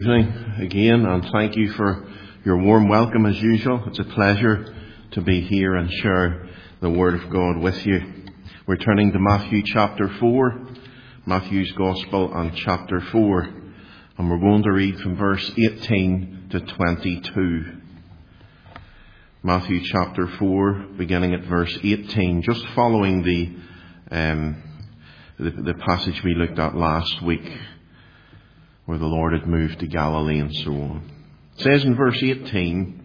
Again, and thank you for your warm welcome as usual. It's a pleasure to be here and share the Word of God with you. We're turning to Matthew chapter 4, Matthew's Gospel and chapter 4, and we're going to read from verse 18 to 22. Matthew chapter 4, beginning at verse 18, just following the passage we looked at last week, where the Lord had moved to Galilee and so on. It says in verse 18,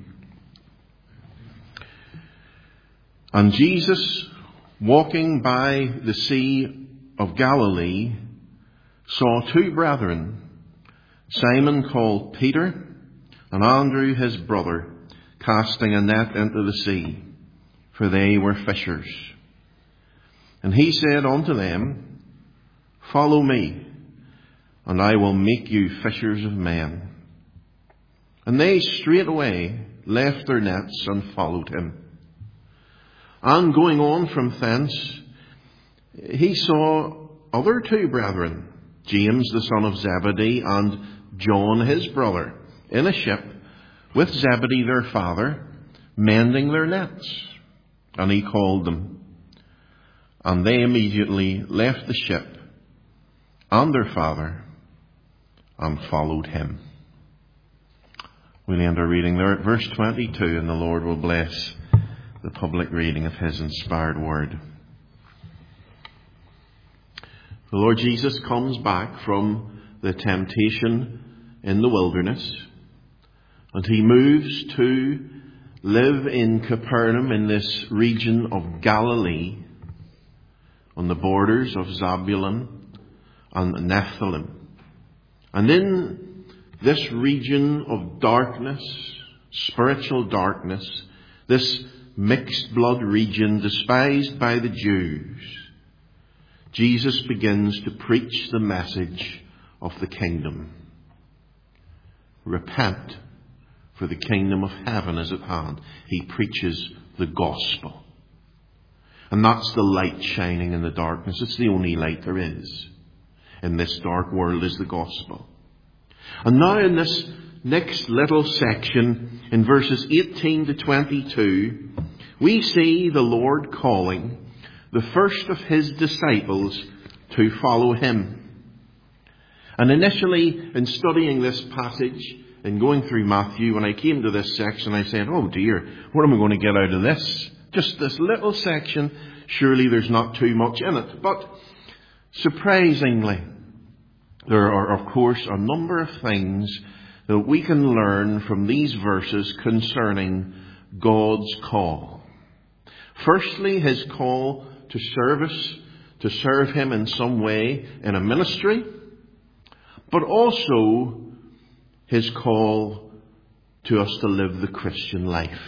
"And Jesus, walking by the Sea of Galilee, saw two brethren, Simon called Peter, and Andrew his brother, casting a net into the sea, for they were fishers. And he said unto them, Follow me, and I will make you fishers of men. And they straightway left their nets and followed him. And going on from thence, he saw other two brethren, James the son of Zebedee, and John his brother, in a ship, with Zebedee their father, mending their nets. And he called them. And they immediately left the ship and their father, and followed him." We'll end our reading there at verse 22, and the Lord will bless the public reading of His inspired word. The Lord Jesus comes back from the temptation in the wilderness, and He moves to live in Capernaum, in this region of Galilee, on the borders of Zebulun and Nephthalim. And in this region of darkness, spiritual darkness, this mixed blood region despised by the Jews, Jesus begins to preach the message of the kingdom. Repent, for the kingdom of heaven is at hand. He preaches the gospel. And that's the light shining in the darkness. It's the only light there is in this dark world, is the gospel. And now in this next little section, in verses 18 to 22, we see the Lord calling the first of His disciples to follow Him. And initially, in studying this passage and going through Matthew, when I came to this section, I said, oh dear, what am I going to get out of this? Just this little section, surely there's not too much in it. But surprisingly, there are, of course, a number of things that we can learn from these verses concerning God's call. Firstly, His call to service, to serve Him in some way in a ministry, but also His call to us to live the Christian life.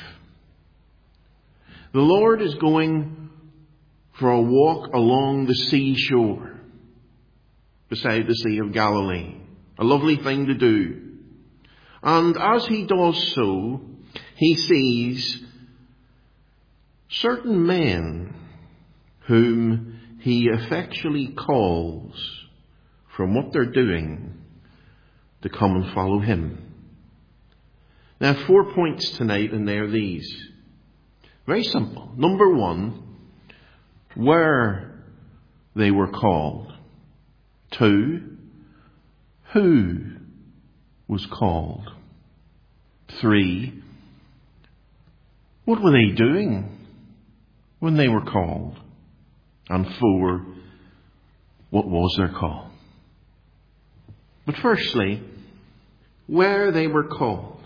The Lord is going for a walk along the seashore beside the Sea of Galilee. A lovely thing to do. And as He does so, He sees certain men whom He effectually calls from what they're doing to come and follow Him. Now, 4 points tonight, and they're these. Very simple. Number one, where they were called. 2, who was called. 3, what were they doing when they were called? And 4, what was their call? But firstly, where they were called.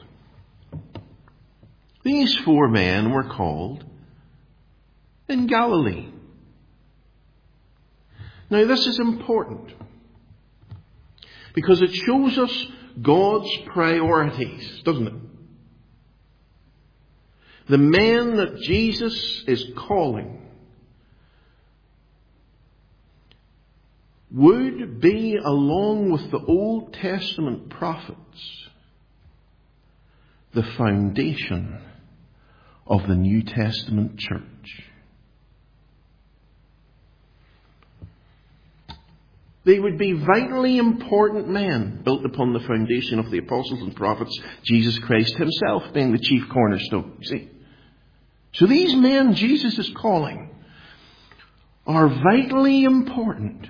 These 4 men were called in Galilee. Now this is important, because it shows us God's priorities, doesn't it? The men that Jesus is calling would be, along with the Old Testament prophets, the foundation of the New Testament church. They would be vitally important men built upon the foundation of the apostles and prophets, Jesus Christ himself being the chief cornerstone. You see? So these men Jesus is calling are vitally important.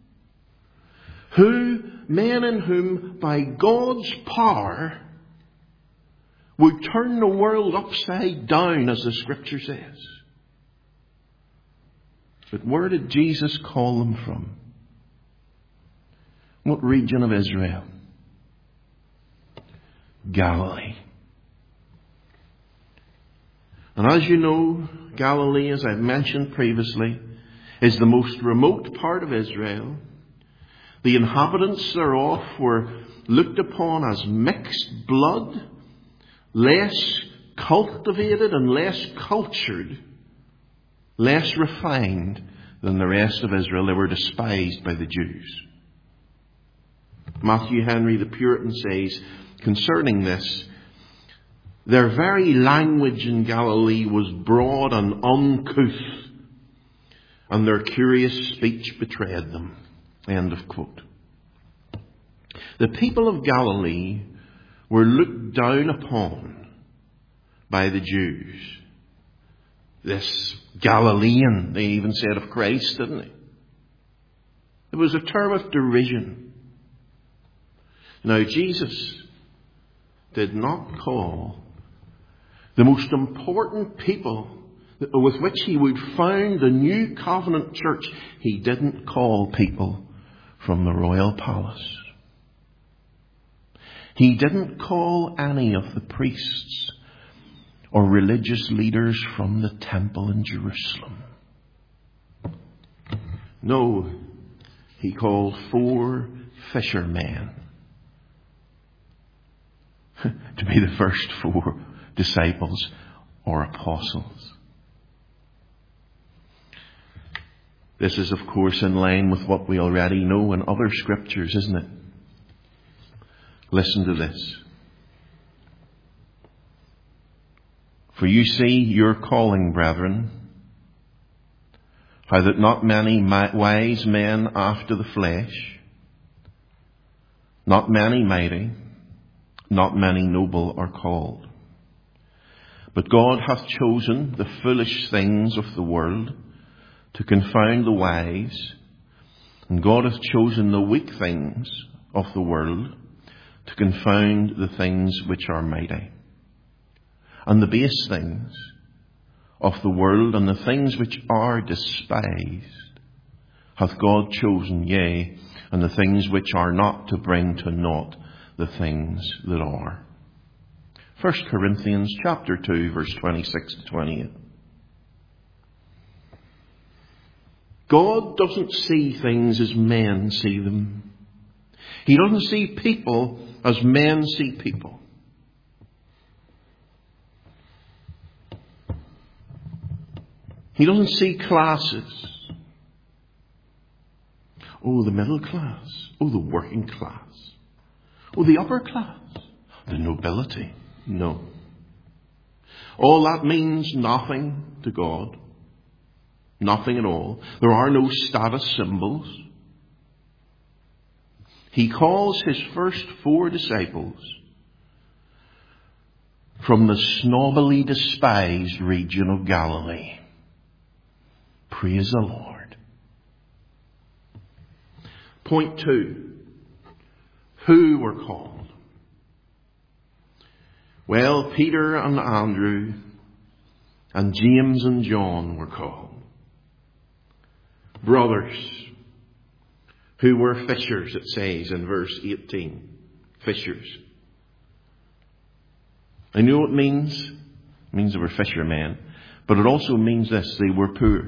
Men in whom, by God's power, would turn the world upside down, as the Scripture says. But where did Jesus call them from? What region of Israel? Galilee. And as you know, Galilee, as I've mentioned previously, is the most remote part of Israel. The inhabitants thereof were looked upon as mixed blood, less cultivated and less cultured, less refined than the rest of Israel. They were despised by the Jews. Matthew Henry the Puritan says concerning this, their very language in Galilee was broad and uncouth, and their curious speech betrayed them. End of quote. The people of Galilee were looked down upon by the Jews. This Galilean, they even said of Christ, didn't they? It was a term of derision. Now, Jesus did not call the most important people with which he would found the new covenant church. He didn't call people from the royal palace. He didn't call any of the priests or religious leaders from the temple in Jerusalem. No, he called 4 fishermen to be the first 4 disciples or apostles. This is, of course, in line with what we already know in other scriptures, isn't it? Listen to this. For you see your calling, brethren, how that not many wise men after the flesh, not many mighty, not many noble are called. But God hath chosen the foolish things of the world to confound the wise, and God hath chosen the weak things of the world to confound the things which are mighty. And the base things of the world and the things which are despised hath God chosen, yea, and the things which are not, to bring to naught the things that are. 1 Corinthians chapter 2, verse 26 to 28. God doesn't see things as men see them. He doesn't see people as men see people. He doesn't see classes. Oh, the middle class. Oh, the working class. Oh, the upper class. The nobility. No. All that means nothing to God. Nothing at all. There are no status symbols. He calls his first 4 disciples from the snobbily despised region of Galilee. Praise the Lord. Point 2. Who were called? Well, Peter and Andrew and James and John were called. Brothers who were fishers, it says in verse 18. Fishers. I know what it means. It means they were fishermen. But it also means this: they were poor.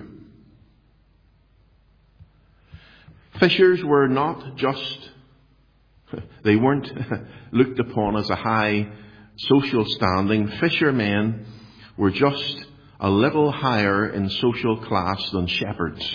Fishers were not just, they weren't looked upon as a high social standing. Fishermen were just a little higher in social class than shepherds.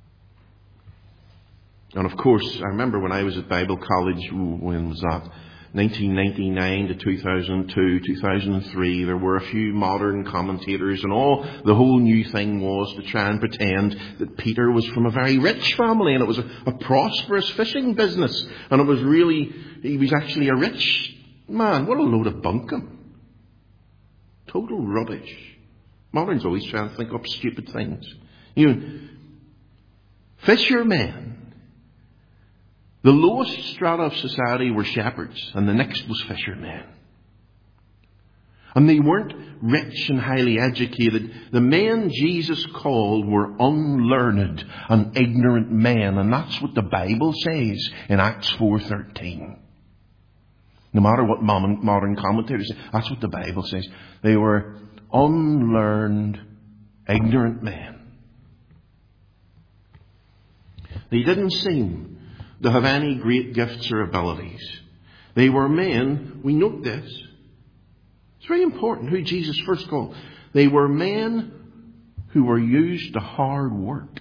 And of course, I remember when I was at Bible college, when was that? 1999 to 2002, 2003, there were a few modern commentators, and all the whole new thing was to try and pretend that Peter was from a very rich family, and it was a prosperous fishing business, and he was actually a rich man. What a load of bunkum. Total rubbish. Moderns always try and think up stupid things. Fishermen. The lowest strata of society were shepherds, and the next was fishermen. And they weren't rich and highly educated. The men Jesus called were unlearned and ignorant men, and that's what the Bible says in Acts 4:13. No matter what modern commentators say, that's what the Bible says. They were unlearned, ignorant men. They didn't seem to have any great gifts or abilities. They were men, we note this. It's very important who Jesus first called. They were men who were used to hard work.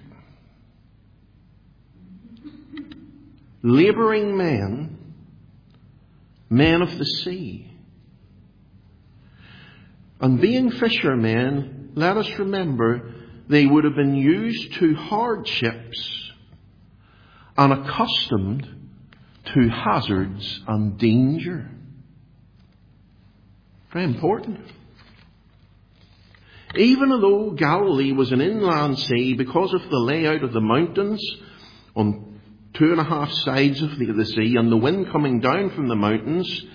Labouring men, men of the sea. And being fishermen, let us remember, they would have been used to hardships and accustomed to hazards and danger. Very important. Even though Galilee was an inland sea, because of the layout of the mountains on 2.5 sides of the sea and the wind coming down from the mountains,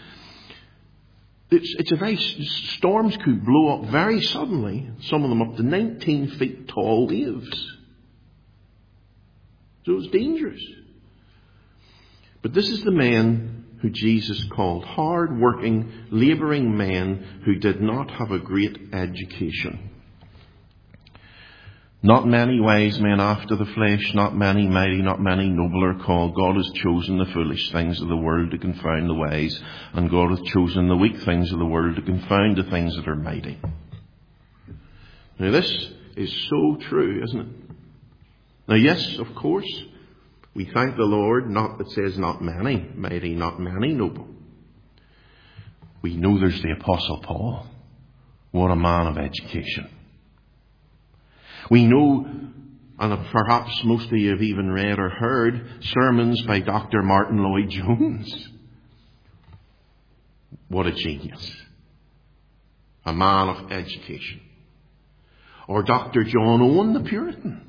storms could blow up very suddenly, some of them up to 19 feet tall waves. So it was dangerous. But this is the men who Jesus called hard-working, labouring men who did not have a great education. Not many wise men after the flesh, not many mighty, not many noble are called. God has chosen the foolish things of the world to confound the wise, and God hath chosen the weak things of the world to confound the things that are mighty. Now this is so true, isn't it? Now, yes, of course, we thank the Lord, it says not many mighty, not many noble. We know there's the Apostle Paul. What a man of education. We know, and perhaps most of you have even read or heard, sermons by Dr. Martin Lloyd-Jones. What a genius. A man of education. Or Dr. John Owen, the Puritan.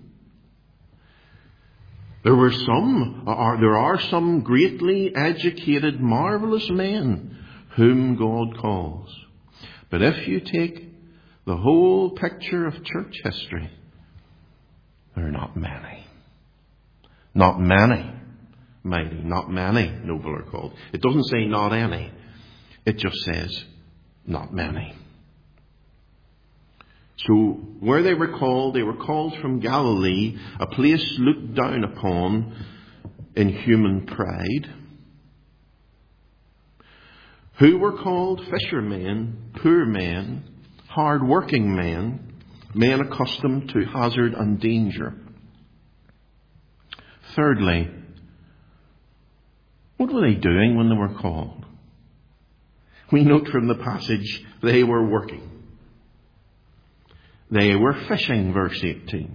There are some greatly educated, marvellous men whom God calls. But if you take the whole picture of church history, there are not many. Not many mighty, not many noble are called. It doesn't say not any. It just says not many. So where they were called from Galilee, a place looked down upon in human pride. Who were called fishermen, poor men, hard-working men, men accustomed to hazard and danger. Thirdly, what were they doing when they were called? We note from the passage they were working. They were fishing, verse 18.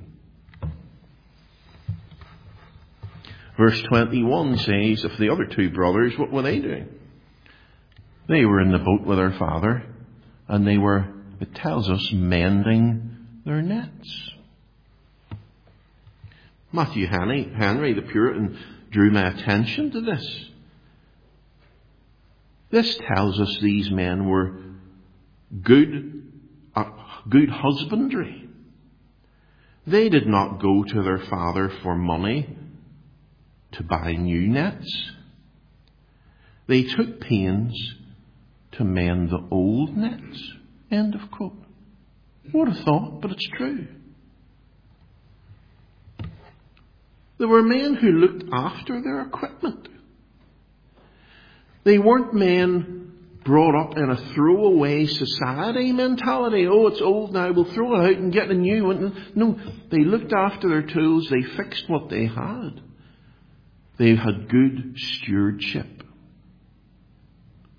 Verse 21 says of the other two brothers, what were they doing? They were in the boat with their father, and they were, it tells us, mending their nets. Matthew Henry, the Puritan, drew my attention to this. This tells us these men were good husbandry. They did not go to their father for money to buy new nets. They took pains to mend the old nets. End of quote. What a thought, but it's true. There were men who looked after their equipment. They weren't men brought up in a throwaway society mentality. Oh, it's old now, we'll throw it out and get a new one. No, they looked after their tools. They fixed what they had. They had good stewardship.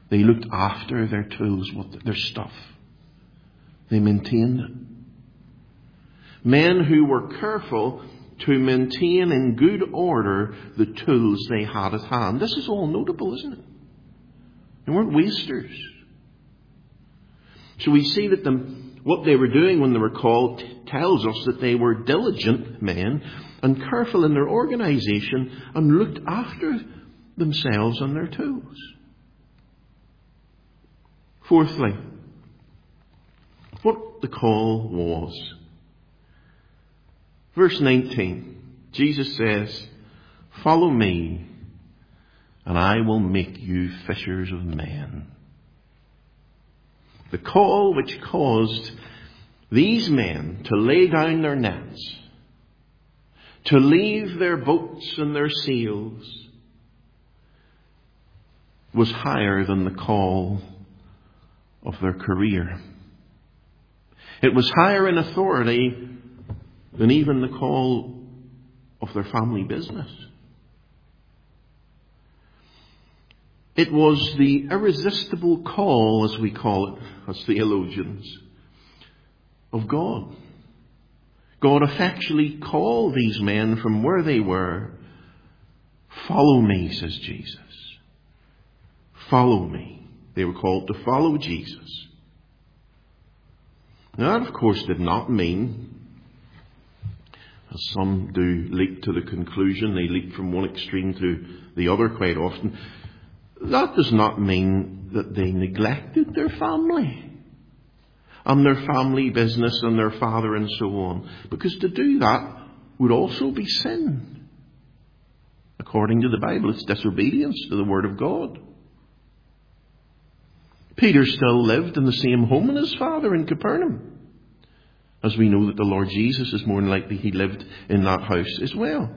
They looked after their tools, their stuff. They maintained it. Men who were careful to maintain in good order the tools they had at hand. This is all notable, isn't it? They weren't wasters. So we see that what they were doing when they were called tells us that they were diligent men and careful in their organisation and looked after themselves and their tools. Fourthly, what the call was. Verse 19, Jesus says, "Follow me, and I will make you fishers of men." The call which caused these men to lay down their nets, to leave their boats and their sails, was higher than the call of their career. It was higher in authority than even the call of their family business. It was the irresistible call, as we call it, as theologians, of God. God effectually called these men from where they were. "Follow me," says Jesus. "Follow me." They were called to follow Jesus. Now, that, of course, did not mean, as some do leap to the conclusion, they leap from one extreme to the other quite often. That does not mean that they neglected their family and their family business and their father and so on. Because to do that would also be sin. According to the Bible, it's disobedience to the Word of God. Peter still lived in the same home as his father in Capernaum. As we know that the Lord Jesus is more than likely he lived in that house as well.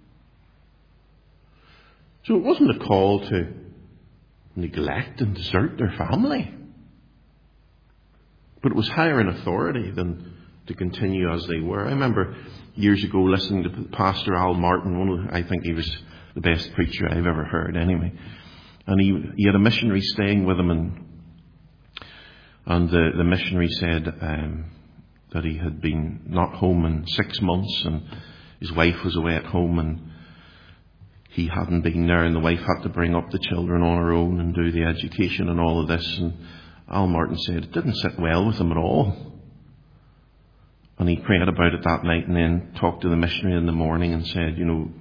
So it wasn't a call to neglect and desert their family. But it was higher in authority than to continue as they were. I remember years ago listening to Pastor Al Martin. I think he was the best preacher I've ever heard anyway. And he had a missionary staying with him, and the missionary said that he had been not home in 6 months, and his wife was away at home, and he hadn't been there, and the wife had to bring up the children on her own and do the education and all of this. And Al Martin said it didn't sit well with him at all. And he prayed about it that night and then talked to the missionary in the morning and said,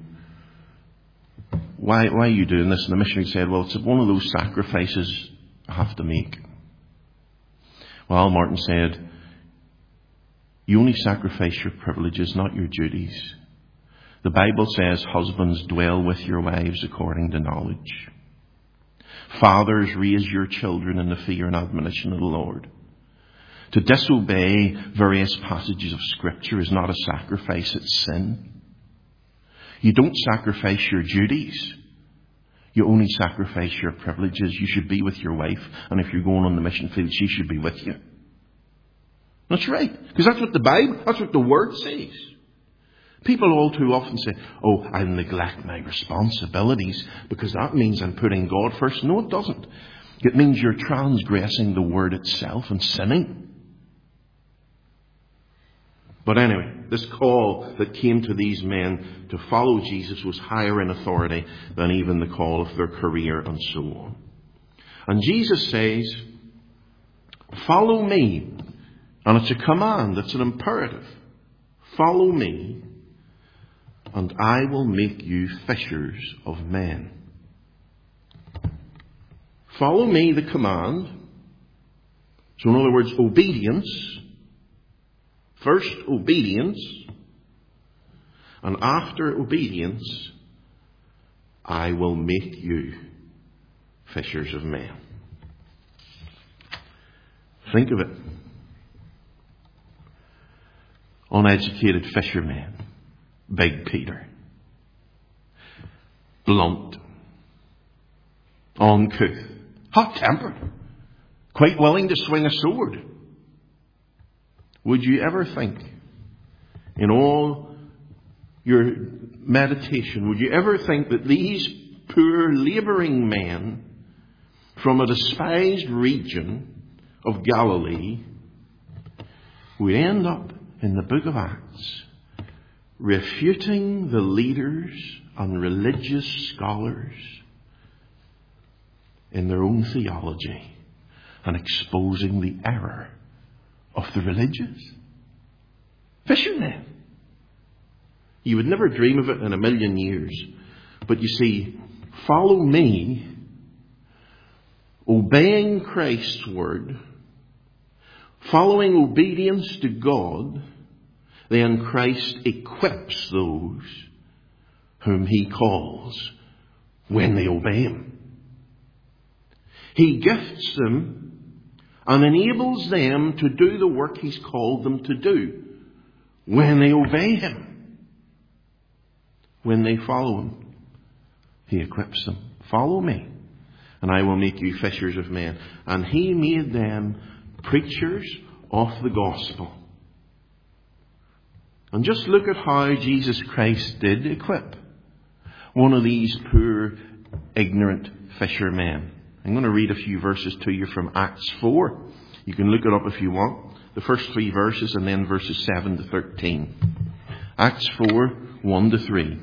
why are you doing this? And the missionary said, well, it's one of those sacrifices I have to make. Well, Al Martin said, you only sacrifice your privileges, not your duties. The Bible says, husbands, dwell with your wives according to knowledge. Fathers, raise your children in the fear and admonition of the Lord. To disobey various passages of Scripture is not a sacrifice, it's sin. You don't sacrifice your duties. You only sacrifice your privileges. You should be with your wife, and if you're going on the mission field, she should be with you. That's right, because that's what the Word says. People all too often say, oh, I neglect my responsibilities because that means I'm putting God first. No, it doesn't. It means you're transgressing the Word itself and sinning. But anyway, this call that came to these men to follow Jesus was higher in authority than even the call of their career and so on. And Jesus says, follow me. And it's a command, it's an imperative. Follow me, and I will make you fishers of men. Follow me, the command. So in other words, obedience. First, obedience. And after obedience, I will make you fishers of men. Think of it. Uneducated fishermen. Big Peter. Blunt. Uncouth. Hot-tempered. Quite willing to swing a sword. Would you ever think, in all your meditation, would you ever think that these poor labouring men from a despised region of Galilee, we end up in the book of Acts refuting the leaders and religious scholars in their own theology and exposing the error of the religious. Fishermen. You would never dream of it in a million years. But you see, follow me, obeying Christ's word, following obedience to God, then Christ equips those whom he calls when they obey him. He gifts them and enables them to do the work he's called them to do when they obey him. When they follow him, he equips them. Follow me, and I will make you fishers of men. And he made them preachers of the gospel. And just look at how Jesus Christ did equip one of these poor, ignorant fishermen. I'm going to read a few verses to you from Acts 4. You can look it up if you want. The first 3 verses and then verses 7 to 13. Acts 4, 1 to 3.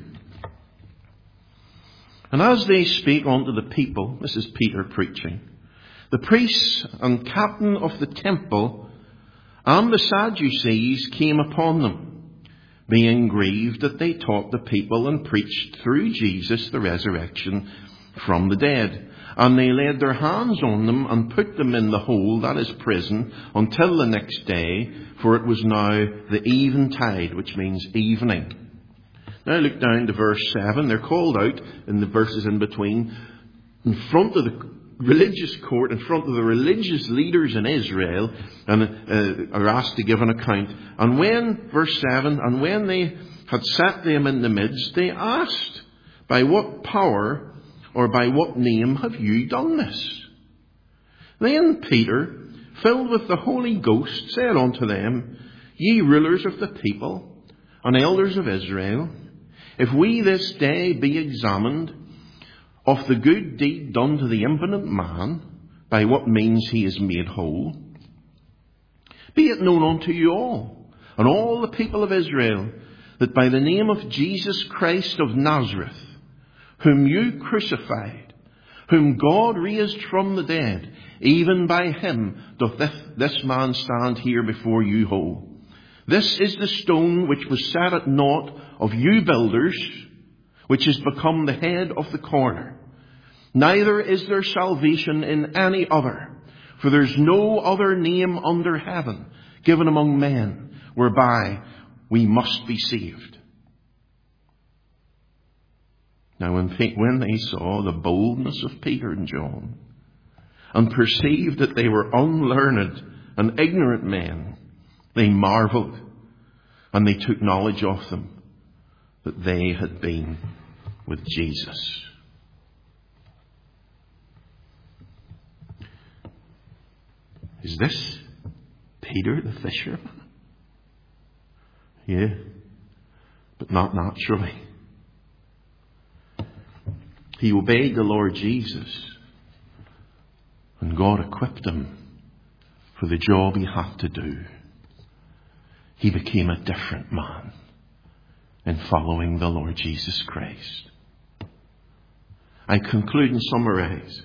And as they spake unto the people, this is Peter preaching, the priests and captain of the temple and the Sadducees came upon them, being grieved that they taught the people and preached through Jesus the resurrection from the dead. And they laid their hands on them and put them in the hole, that is prison, until the next day, for it was now the eventide, which means evening. Now look down to verse 7. They're called out in the verses in between, in front of the religious court, in front of the religious leaders in Israel, and are asked to give an account. And when, verse 7, and when they had set them in the midst, they asked, by what power or by what name have you done this? Then Peter, filled with the Holy Ghost, said unto them, Ye rulers of the people and elders of Israel, if we this day be examined of the good deed done to the impotent man, by what means he is made whole, be it known unto you all, and all the people of Israel, that by the name of Jesus Christ of Nazareth, whom you crucified, whom God raised from the dead, even by him doth this man stand here before you whole. This is the stone which was set at naught of you builders, which is become the head of the corner. Neither is there salvation in any other, for there is no other name under heaven given among men whereby we must be saved. Now when they saw the boldness of Peter and John, and perceived that they were unlearned and ignorant men, they marvelled, and they took knowledge of them, that they had been with Jesus. Is this Peter the fisherman? Yeah, but not naturally. He obeyed the Lord Jesus, and God equipped him for the job he had to do. He became a different man in following the Lord Jesus Christ. I conclude and summarize.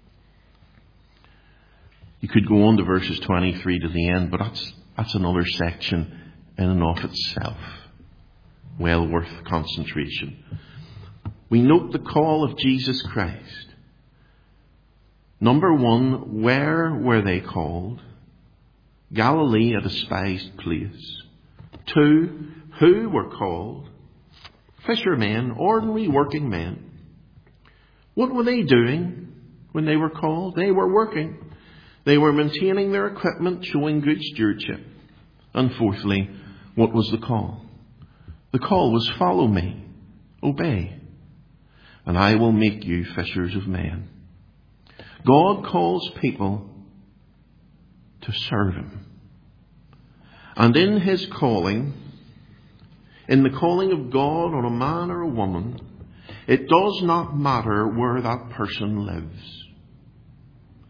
You could go on to verses 23 to the end, but that's another section in and of itself. Well worth concentration. We note the call of Jesus Christ. Number 1, where were they called? Galilee, a despised place. 2, who were called? Fishermen, ordinary working men. What were they doing when they were called? They were working. They were maintaining their equipment, showing good stewardship. And fourthly, what was the call? The call was follow me, obey, and I will make you fishers of men. God calls people to serve him. And in his calling, in the calling of God on a man or a woman, it does not matter where that person lives.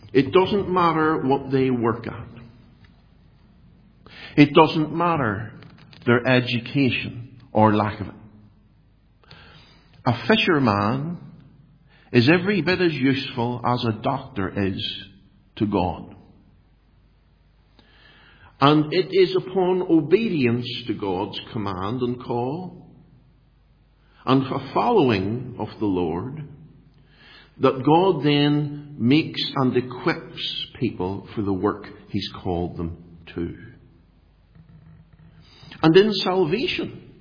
It doesn't matter what they work at. It doesn't matter their education or lack of it. A fisherman is every bit as useful as a doctor is to God. And it is upon obedience to God's command and call and a following of the Lord that God then makes and equips people for the work He's called them to. And in salvation,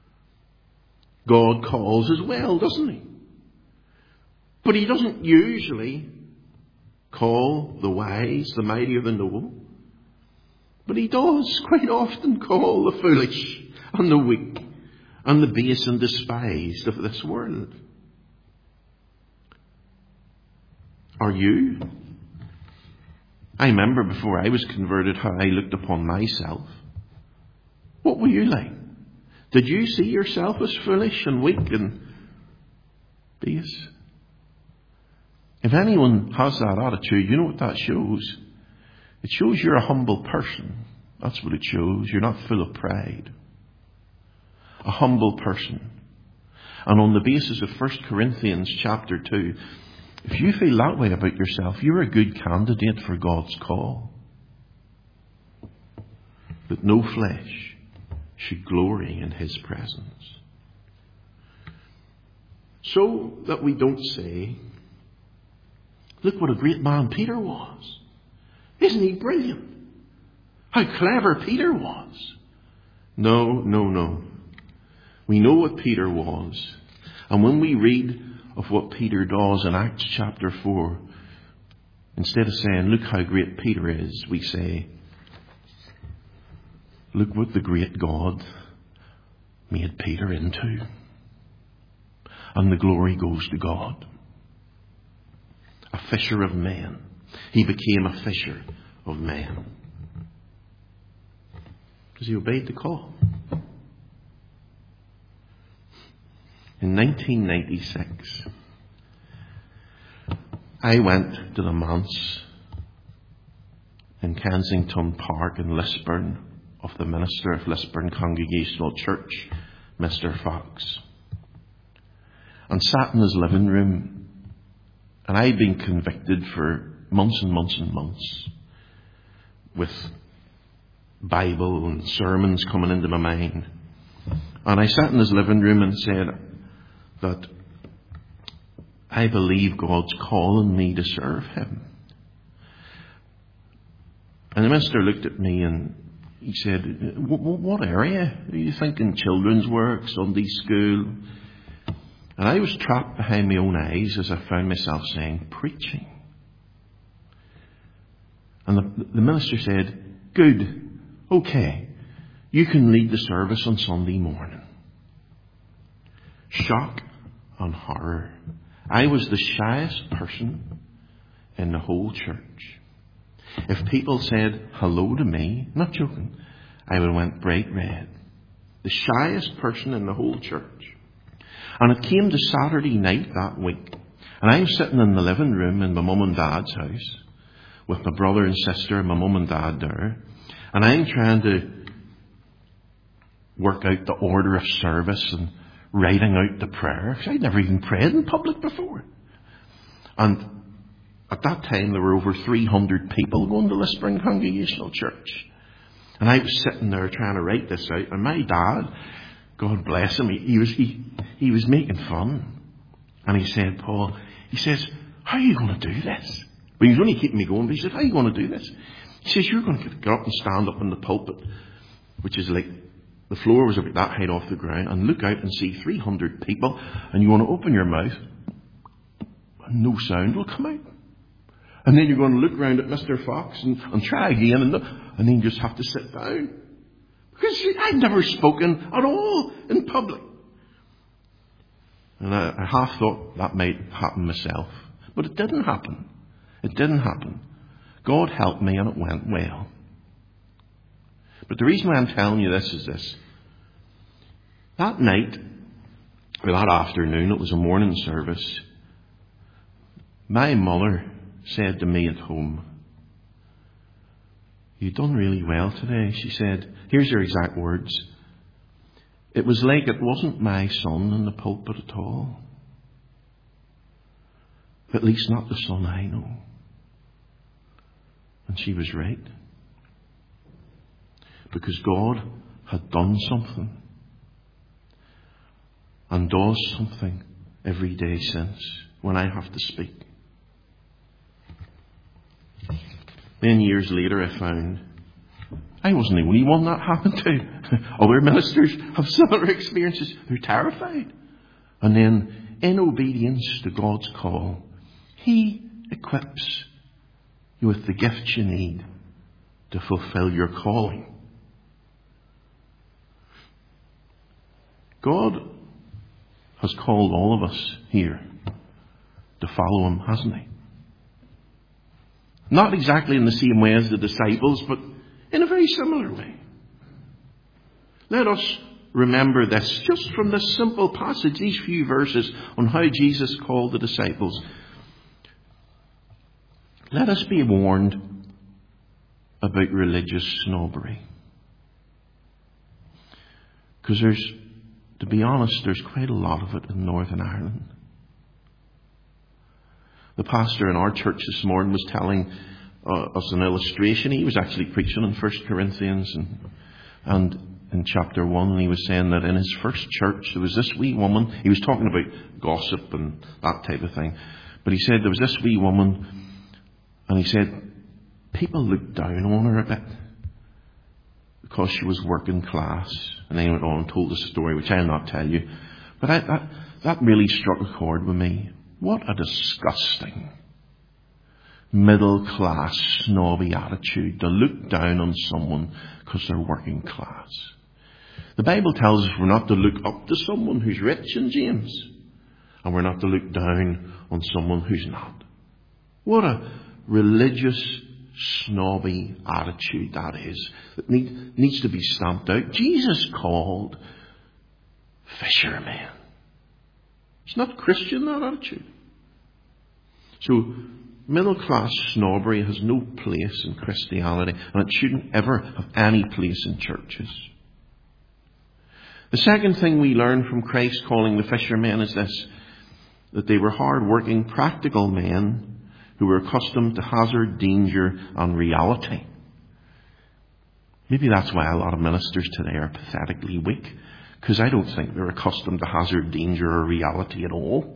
God calls as well, doesn't He? But He doesn't usually call the wise, the mighty, or the noble. But He does quite often call the foolish and the weak and the base and despised of this world. Are you? I remember before I was converted how I looked upon myself. What were you like? Did you see yourself as foolish and weak and base? If anyone has that attitude, you know what that shows? It shows you're a humble person. That's what it shows. You're not full of pride. A humble person. And on the basis of 1 Corinthians chapter 2, if you feel that way about yourself, you're a good candidate for God's call. That no flesh should glory in His presence. So that we don't say, look what a great man Peter was. Isn't he brilliant? How clever Peter was. No. We know what Peter was. And when we read of what Peter does in Acts chapter 4, instead of saying, look how great Peter is, we say, look what the great God made Peter into. And the glory goes to God. A fisher of men. He became a fisher of men. Because he obeyed the call. In 1996, I went to the manse in Kensington Park in Lisburn of the minister of Lisburn Congregational Church, Mr. Fox, and sat in his living room. And I'd been convicted for months and months and months with Bible and sermons coming into my mind. And I sat in his living room and said that I believe God's calling me to serve Him. And the minister looked at me and he said, what area? Are you thinking children's work, Sunday school? And I was trapped behind my own eyes as I found myself saying, preaching. And the minister said, good, okay, you can lead the service on Sunday morning. Shock and horror. I was the shyest person in the whole church. If people said hello to me, not joking, I would have went bright red. The shyest person in the whole church. And it came to Saturday night that week. And I'm sitting in the living room in my mum and dad's house with my brother and sister and my mum and dad there. And I'm trying to work out the order of service and writing out the prayer. Because I'd never even prayed in public before. And at that time there were over 300 people going to Lisburn Congregational Church. And I was sitting there trying to write this out. And my dad, God bless him, he was making fun. And he said, Paul, he says, how are you going to do this? But he was only keeping me going. But he said, how are you going to do this? He says, you're going to get up and stand up in the pulpit, which is like, the floor was about that height off the ground, and look out and see 300 people, and you want to open your mouth, and no sound will come out. And then you're going to look around at Mr. Fox and try again, and then you just have to sit down. Because I'd never spoken at all in public. And I half thought that might happen myself. But it didn't happen. It didn't happen. God helped me and it went well. But the reason why I'm telling you this is this. That night, or that afternoon, it was a morning service. My mother said to me at home, "You've done really well today," she said. Here's her exact words. "It was like it wasn't my son in the pulpit at all. At least not the son I know." And she was right. Because God had done something. And does something every day since, when I have to speak. Then years later I found I wasn't the only one that happened to. Other ministers have similar experiences. They're terrified. And then, in obedience to God's call, He equips you with the gifts you need to fulfill your calling. God has called all of us here to follow Him, hasn't He? Not exactly in the same way as the disciples, but in a very similar way. Let us remember this just from this simple passage, these few verses on how Jesus called the disciples. Let us be warned about religious snobbery. Because to be honest, there's quite a lot of it in Northern Ireland. The pastor in our church this morning was telling us an illustration. He was actually preaching in 1 Corinthians and in chapter 1, and he was saying that in his first church there was this wee woman. He was talking about gossip and that type of thing. But he said there was this wee woman, and he said people looked down on her a bit because she was working class. And then he went on and told us a story, which I'll not tell you. But that really struck a chord with me. What a disgusting middle-class, snobby attitude to look down on someone because they're working class. The Bible tells us we're not to look up to someone who's rich in James, and we're not to look down on someone who's not. What a religious, snobby attitude that is. That needs to be stamped out. Jesus called fishermen. It's not Christian, that attitude. So, middle-class snobbery has no place in Christianity, and it shouldn't ever have any place in churches. The second thing we learn from Christ calling the fishermen is this, that they were hard-working, practical men who were accustomed to hazard, danger, and reality. Maybe that's why a lot of ministers today are pathetically weak, because I don't think they're accustomed to hazard, danger, or reality at all.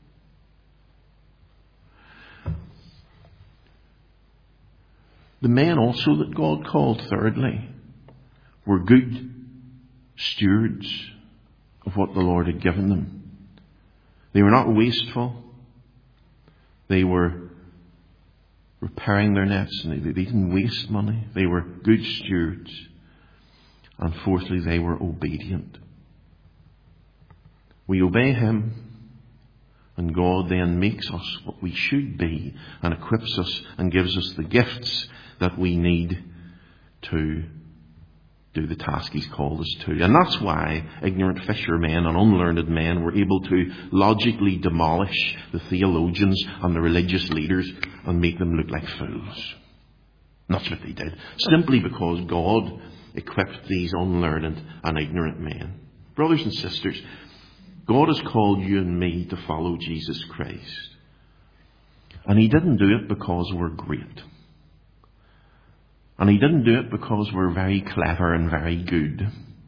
The men also that God called, thirdly, were good stewards of what the Lord had given them. They were not wasteful. They were repairing their nets, and they didn't waste money. They were good stewards. And fourthly, they were obedient. We obey Him, and God then makes us what we should be and equips us and gives us the gifts that we need to do the task He's called us to. And that's why ignorant fishermen and unlearned men were able to logically demolish the theologians and the religious leaders and make them look like fools. And that's what they did. Simply because God equipped these unlearned and ignorant men. Brothers and sisters, God has called you and me to follow Jesus Christ. And He didn't do it because we're great. And He didn't do it because we're very clever and very good.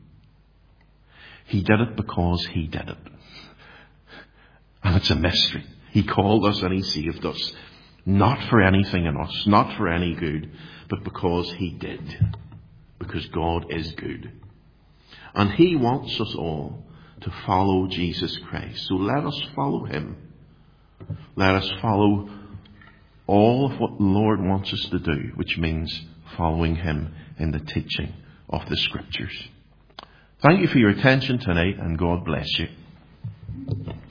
He did it because He did it. And it's a mystery. He called us and He saved us. Not for anything in us, not for any good, but because He did. Because God is good. And He wants us all to follow Jesus Christ. So let us follow Him. Let us follow all of what the Lord wants us to do, which means following Him in the teaching of the Scriptures. Thank you for your attention tonight, and God bless you.